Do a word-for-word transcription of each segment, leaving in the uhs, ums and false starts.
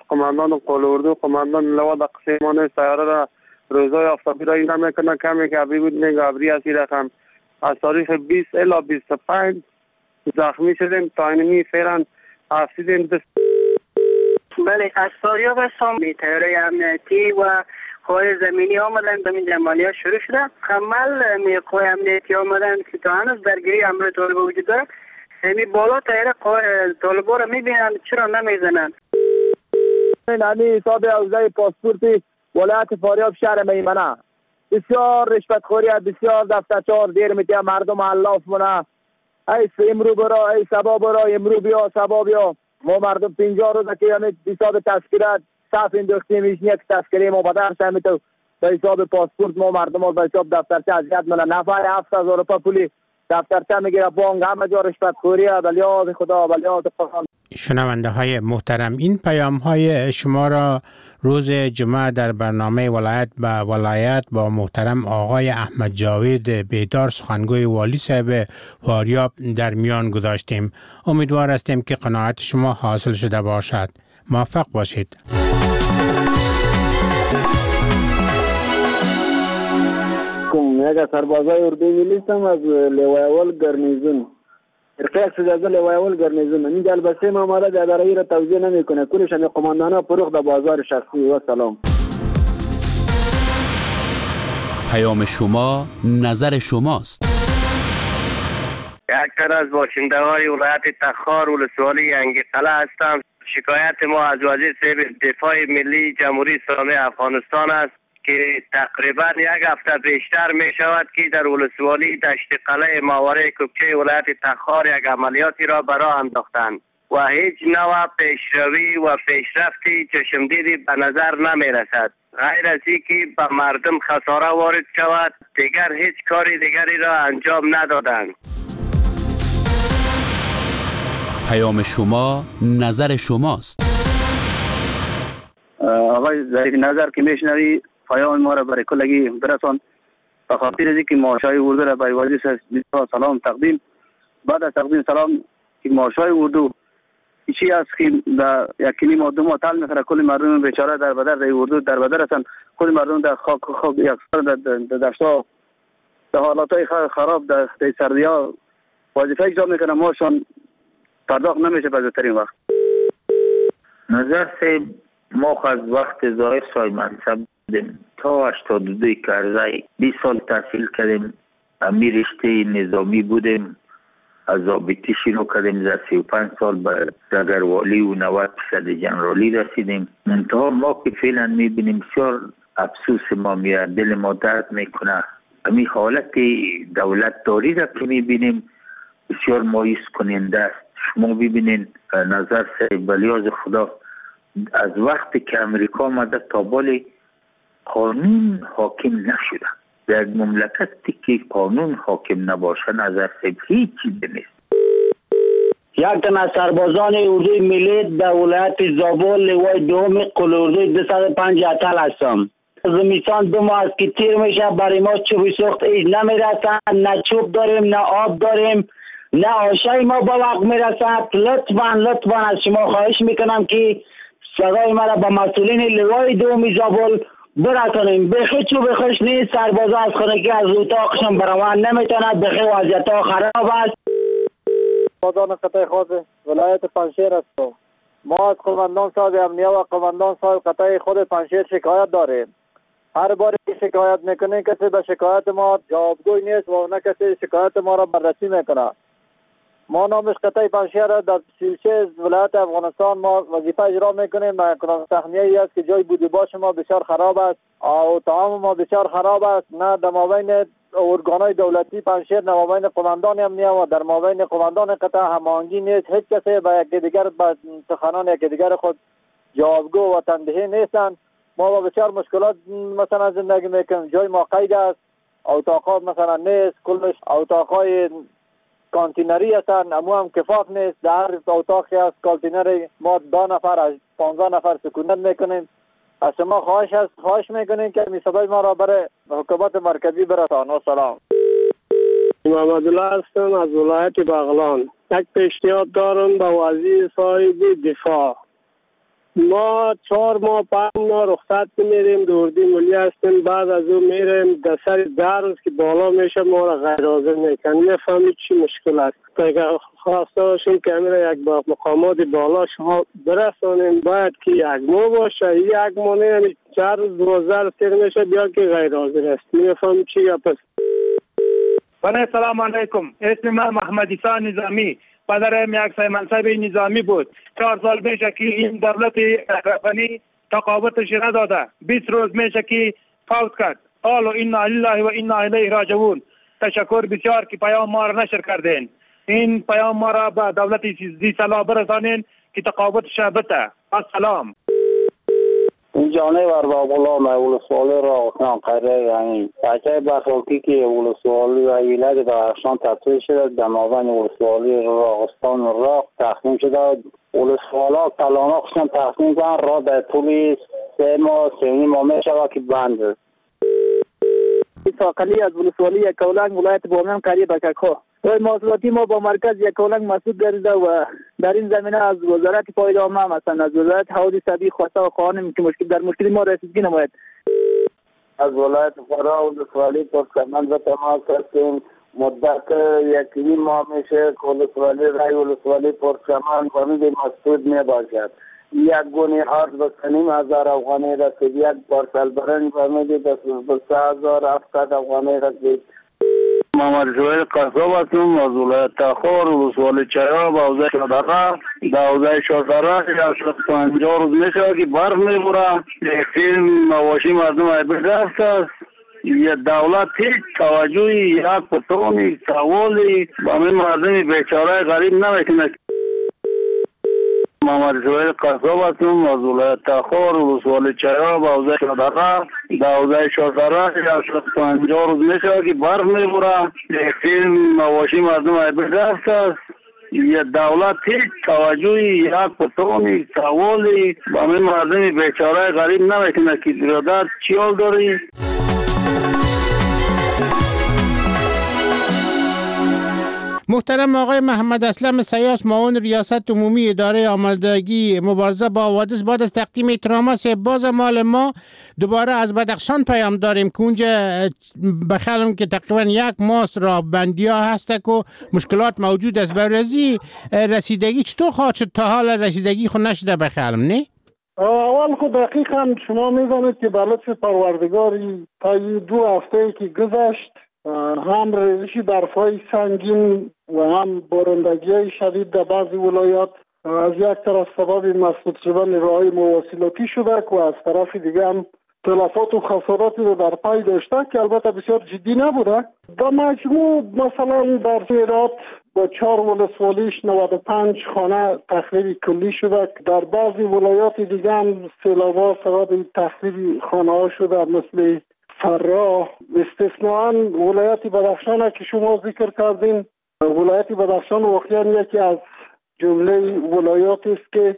قماندان قلوردو قماندان لواء قسیمان سیاره را روزای آفتابی را این نمیکنه کمی که ابری بود میگه ابری از این رقم از تاریخ بیست الی بیست و پنج زخمی شدیم تا اینمی فعلا افسیدیم دست. بله از فاریاب هستم. تیاره امنیتی و قوای زمینی آمدن به این عملیات شروع شده. کمال می قوای امنیتی آمدن که تا هنوز درگیری امر طالبا وجود داره. یعنی بالا تیاره قوای طالبا را میبینن چرا نمیزنن. این همی حساب حوزه پاسپورتی ولایت فاریاب شهر میمنه بسیار رشوتخوری بسیار دفترچار دیر میتیم مردم علاف منه ای امرو برا ای سبا برا امرو بیا سبا بیا ما مردم پنجاه روزه که همه حساب تذکره صف انداختیم ایش یک تذکره ما بدرس همه تو به حساب پاسپورت ما مردم ها به حساب دفترچه اذیت منه نفر هفت هزار روپیه پولی دفترچه میگیره بانک همه جا رشوتخوریه بلیاد خدا بلیاد قرآن. شنونده های محترم این پیام های شما را روز جمعه در برنامه ولایت به ولایت با محترم آقای احمد جاوید بیدار سخنگوی والی صاحب فاریاب در میان گذاشتیم. امیدوار هستیم که قناعت شما حاصل شده باشد. موفق باشید. یک سربازای اردوی ملی هستم از لوای اول گرنیزون ارتاق سجازه لوای اول گرنیزون. این جلبسه ما مالا اداره را توزیع نمیکنه کلش همه قماندانا فروخت در بازار شخصی. و سلام. پیام شما نظر شماست. یک تن از باشندگان ولایت تخار ولسوالی ینگی قلعه هستم. شکایت ما از وزیر صاحب دفاع ملی جمهوری اسلامی افغانستان است که تقریبا یک هفته بیشتر می شود که در ولسوالی دشت قلعه ماوره کوکچه ولایت تخار یک عملیاتی را برا انداختند و هیچ نوع پیشروی و پیشرفتی چشمدیدی به نظر نمی رسد. غیر از اینکه به مردم خساره وارد شود دیگر هیچ کاری دیگری را انجام ندادند. پیام شما نظر شماست. آقای ظریف نظر که میشنوی پیام ما را برای کلگی برسان. به خاطر از اینکه ماشای اردو را به وزیر سلام تقدیم. بعد از تقدیم سلام که ماشای اردو چی است که در یکی ما دو ماه تل میخوره کل مردم بیچاره در بدر در اردو در بدر هستند. کل مردم در خاک خاک یک سر در دشتا در حالاتهای خراب در سردی ها وظیفه اجرا میکنه ماشان پرداخت نمیشه به زودترین وقت. نظر سه ما از وقت ظاهر سای منصب بودیم تا هشتاد و دو کرزای بیست سال تحصیل کردیم. امیر رشته نظامی بودیم. از ضابطی شروع کردیم در سی و پنج سال به دگروالی و نود فیصد جنرالی رسیدیم. منتها ما که فعلا میبینیم بسیار افسوس ما میاد دل ما درد میکنه. همین حالت دولت داری را که میبینیم بسیار مایوس کننده است. شما ببینین نظر صاحب بلیاز خدا از وقتی که امریکا آمده تا بالی قانون حاکم نشده. در مملکتی که قانون حاکم نباشه نظر صاحب هیچ چیزی نیست. یک تن از سربازان اردوی ملی در ولایت زابل لوای دوم قلوردوی دویست و پنج اتل هستم. زمستان دو ماه است که تیر میشه برای ما چوب سوخت ایش نمیرسن. نه چوب داریم نه آب داریم نه آشای ما با وقت میرسد. لطفاً لطفاً از شما خواهش میکنم که صدای ما را به مسئولین لوای دوم زابل برسانیم. بخی چوب خوش نیست. سربازا از خانگی از اتاقشون بروان نمیتونند. بخی وضعیت ها خراب است. قماندان قطعه خاص ولایت پنجشیر است. ما از قماندان صاحب امنیه و قماندان صاحب قطعه خود پنجشیر شکایت داریم. هر بار شکایت میکنه کسی به شکایت ما جوابگوی نیست و نه کسی شکایت ما را بررسی میکنه. ما نامش قطعه پنجشیر در سیلچه ولایت افغانستان ما وظیفه اجرا میکنیم. ما کنم تخمیه ای است که جای بودی باش ما بسیار خراب است او طعام ما بسیار خراب است. نه در مابین ارگانهای دولتی پنجشیر در مابین قماندان امنیه و در مابین قماندان قطعه هماهنگی نیست. هیچ کسی به یکی دیگر به سخنان یکی دیگر خود جوابگو و تندهی نیستند. ما با بسیار مشکلات مثلا زندگی میکنیم. جای ما قید است. اتاقات مثلا نیست. کلش اتاقای کانتینری هستن. امو هم کفاف نیست. در اتاقی است کانتینری ما دو نفر از پانزده نفر سکونت میکنیم. از شما خواهش است خواهش میکنیم که می صدای ما را برای حکومت مرکزی برسان. و سلام. محمد الله هستم از ولایت بغلان. یک پیشنهاد دارم به وزیر صاحب دفاع. ما چهار ماه پنج ماه رخصت میریم دوردی ملی هستیم، بعد از اون میریم در سر درز که بالا میشه ما را غیر حاضر میکنیم. میفهمید چی مشکل است؟ اگر خواسته باشیم که امیر یک با مقامات بالا شما برسانیم باید که یک ماه باشه، یک ماه نه چهار روز دوازده روز تیر میشه بیا که غیر حاضر است. میفهمید چی گپ است؟ بله سلام علیکم. اسم من محمد عیسی نظامی، پدرم یک سه منصب نظامی بود. چهار سال میشه که این دولت اشرفی تقاعدش نداده. بیست روز میشه که فوت کرد. قالوا انا لله و انا الیه راجعون. تشکر بسیار که پیام ما را نشر کردین. این پیام ما را به دولت زی صلاح برسانین که تقاعدش بده. السلام. این جانور با غلام ولسوالی را خان قره یعنی بچه بخوکی که ولسوالی و ایلاد درخشان تطویل شده در مابین ولسوالی راغستان و راق تخمین شده. ولسوالا کلانا خشن تخمین کنن را در طول سه ماه سه ماه می شود که بند. ساقلی از ولسوالی یکاولنگ ولایت بامیان قریه بکک‌ها. رای محصولاتی ما با مرکز یکاولنگ مسئول گردیده و در این زمینه از وزارت پایدار عامه مثلا از وزارت حوادث طبیعی خواسته و خواهانیم که مشکل در مشکل ما رسیدگی نماید. از ولایت فرا ولسوالی پرسمند و تماس هستیم. مدت یکی ماه میشه که ولسوالی رای ولسوالی پرسمند فامید مسعود می باشد. یک گونه آرد بسنیم هزار افغانی رسید، یک پارسل برنج فامیلی به سه هزار هفتاد افغانی رسید. محمد جوهر قصاب هستم از ولایت تخار ولسوالی چرا به حوزه شادقه در حوزه شادقه یک پنجاه روز میشه که برف میبره. فیلم مواشی مردم عبرت است. یه دولت هیچ توجهی یک پتونی سوالی با من مردم بیچاره غریب نمیکنه. محمد جوهر قصاب هستم از ولایت تخار ولسوالی چرا به حوزه شادقه در حوزه شادقه یک پنجاه روز میشه که برف میبره. فیلم مواشی مردم عبرت است. یه دولت هیچ توجهی یک پتونی سوالی با من مردم بیچاره غریب نمیکنه که برادر چی حال داری؟ محترم آقای محمد اسلم سیاس، معاون ریاست عمومی اداره آمادگی مبارزه با حوادث، بعد از تقدیم احترامات باز مال ما دوباره از بدخشان پیام داریم که اونجا بخیالم که تقریبا یک ماست راه بندی ها هسته که مشکلات موجود است. برازی رسیدگی چطور خواهد شد؟ تا حال رسیدگی خود نشده بخیالم نه؟ اول خود دقیقا شما میدانید که به لطف پروردگاری تا دو هفته که گذشت هم ریزش برفای سنگین و هم بارندگی شدید در بعضی ولایات از یک طرف سبب مسدود شدن راههای مواصلاتی شده و از طرف دیگه هم تلفات و خساراتی رو در پی داشته که البته بسیار جدی نبوده. در مجموع مثلا در هرات با چهار ولسوالیش نود و پنج خانه تخریب کلی شده. در بعضی ولایات دیگه هم سیلاب‌ها سبب تخریب خانه ها شده مثل فراه. استثناءً ولایت بدخشان که شما ذکر کردین، ولایت بدخشان واقعا یکی از جمله ولایات است که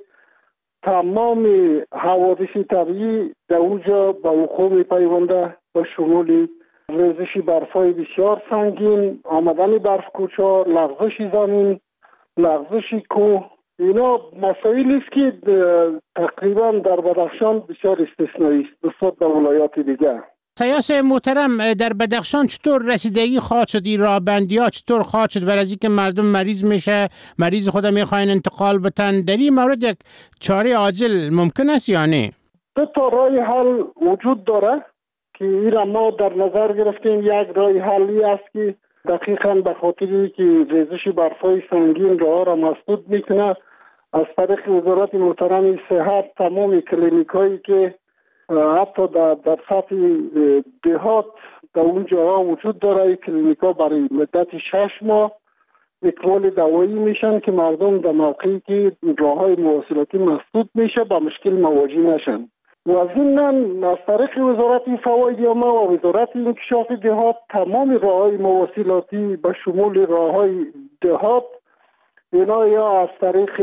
تمام حوادث طبیعی در اونجا به وقوع می‌پیونده به شمول ریزش برفای بسیار سنگین، آمدن برف کوچا، لغزش زمین، لغزش کوه. اینا مسائلی است که تقریبا در بدخشان بسیار استثنایی است نسبت به ولایات دیگر. سیاس محترم، در بدخشان چطور رسیدگی خواهد شد؟ این راه بندی ها چطور خواهد شد؟ برای اینکه مردم مریض میشه، مریض خود میخواین انتقال بتن، در این مورد یک چاره عاجل ممکن است یا نه؟ دو تا راه حل وجود داره که این ما در نظر گرفتیم. یک راه حلی است که دقیقاً به خاطری که ریزش برفای سنگین راه را مسدود میکنه، از طریق وزارت محترم صحت تمام کلینیکایی که حتی در, در سطح دهات در اون جاها وجود داره، کلینیکا برای مدت شش ماه اکمال دوایی میشن که مردم در موقعی که راه های مواصلاتی مسدود میشه با مشکل مواجه نشن. و از این از طریق وزارت فواید عامه و وزارت انکشاف دهات تمام راه های مواصلاتی به شمول راه های دهات اینا یا از طریق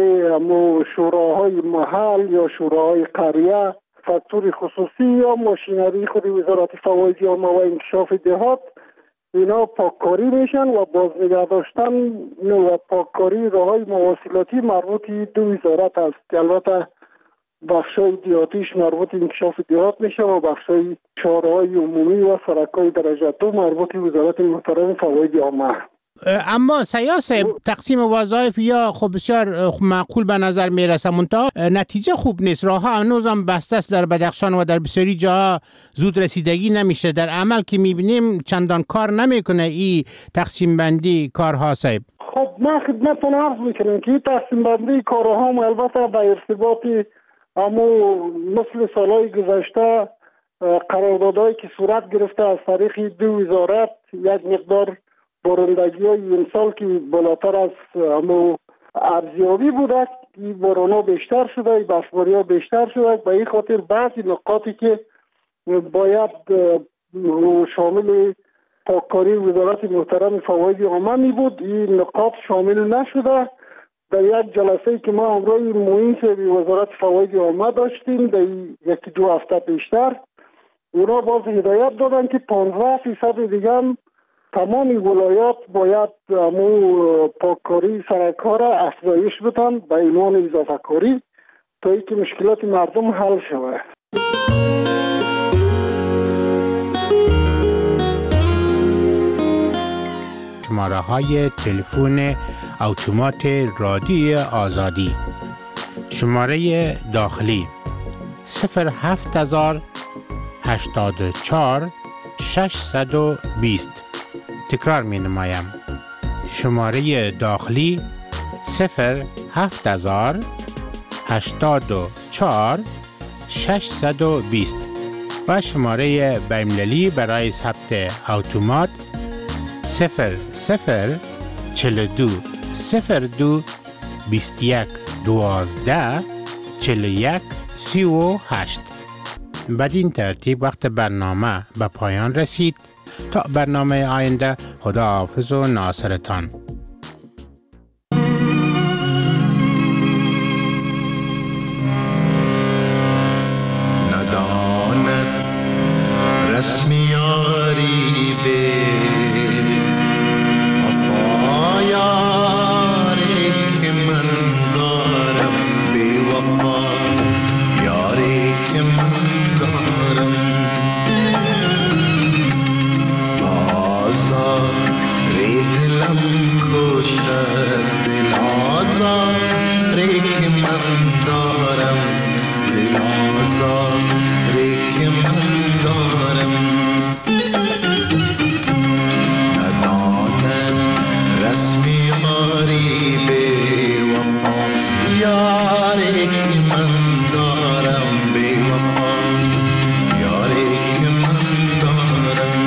شوراهای محل یا شوراهای قریه فاکتور خصوصی یا ماشینری خود وزارت فواید عامه و انکشاف دهات اینا پاککاری میشن و باز نگه داشتن و پاککاری راههای مواصلاتی مربوط دو وزارت است که البته بخشای دیاتیش مربوط انکشاف دیات میشه و بخشای شورای عمومی و سرکای درجه دو مربوط وزارت محترم فواید عامه. اما سیاه صاحب تقسیم وظایف یا خب بسیار معقول به نظر میرسه، منتها نتیجه خوب نیست. راه ها هنوز هم بسته است در بدخشان و در بسیاری جاها زود رسیدگی نمیشه. در عمل که میبینیم چندان کار نمیکنه این تقسیم بندی کارها. صاحب خب ما خدمتتون عرض میکنیم که این تقسیم بندی کارها هم البته به ارتباط اما مثل سالهای گذشته قراردادهایی که صورت گرفته از طریق دو وزارت یک مقدار بارندگی های این سال که بالاتر از اما ارزیابی بوده، این باران ها بیشتر شده، برفباری ها بیشتر شده. به این خاطر بعضی نقاطی که باید شامل پاککاری وزارت محترم فواید عامه می بود این نقاط شامل نشده. در یک جلسه که ما همراه معین صاحب وزارت فواید عامه داشتیم در یکی دو هفته پیشتر، اونا باز هدایت دادن که پانزده فیصد دیگه هم تمام ولایات باید امو پاککاری سرک‌ها را افزایش بدن به عنوان اضافه کاری تا اینکه مشکلات مردم حل شود. شماره های تلفن اتومات رادیو آزادی: شماره داخلی صفر هفت هزار هشتاد و چهار ششصد و بیست. تکرار می نمایم: شماره داخلی صفر هفت هزار هشتاد و چهار ششصد و بیست و شماره بین‌المللی برای ثبت اتومات صفر صفر چهل و دو صفر دو بیست و یک دوازده چهل و یک سی و هشت. بدین ترتیب وقت برنامه به پایان رسید. تا برنامه آینده، خداحافظ و ناصرتان. نداند رسمیاری به وفا یاری که من دارم، به وفا یاری که من دارم. آزاری دلم کشد، دل آزاری که من دارم، دل آزاری که من دارم. ندانم رسمی یاری به وفا یاری که من دارم، به وفا یاری که من دارم.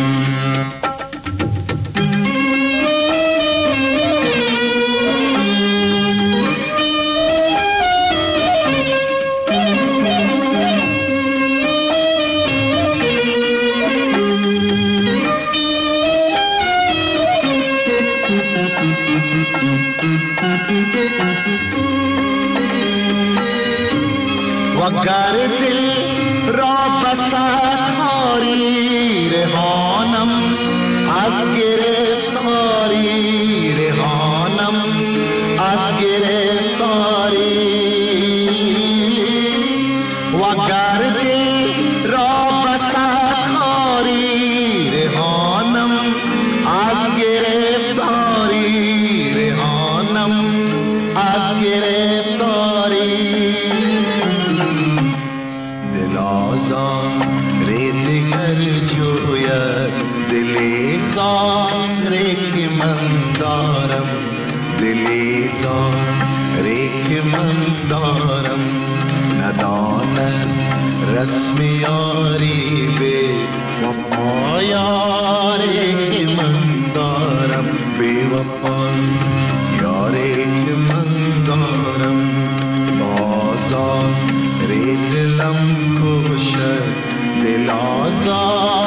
وگر دل را بساتاری رهانم، از گرفتاری رهانم، از گرفتاری. وگر دل را بساتاری رهانم، از گرفتاری رهانم، از گرفتاری. دل آزاری دیگر جوید، دل زاری که من دارم، دل زاری که من دارم. ندانم رسم یاری به وفا یاری که من دارم، به وفا یاری که من دارم. آزاری دلم کشد، دل آزاری